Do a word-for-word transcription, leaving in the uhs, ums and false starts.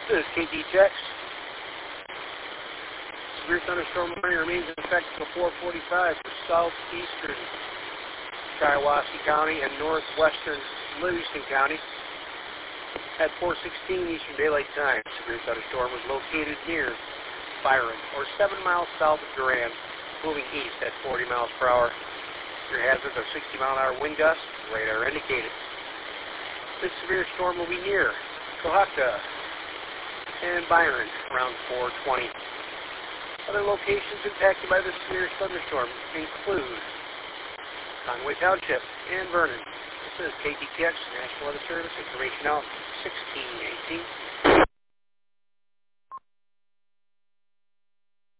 This is K T Tex. Severe thunderstorm warning remains in effect until four forty-five for southeastern Shiawassee County and northwestern Livingston County. At four sixteen Eastern Daylight Time, severe thunderstorm was located near Byron, or seven miles south of Durand, moving east at forty miles per hour. Your hazards are sixty mile an hour wind gusts, radar indicated. This severe storm will be near Cohocton and Byron around four twenty. Other locations impacted by this severe thunderstorm include Conway Township and Vernon. This is K T T X, National Weather Service, information out sixteen eighteen.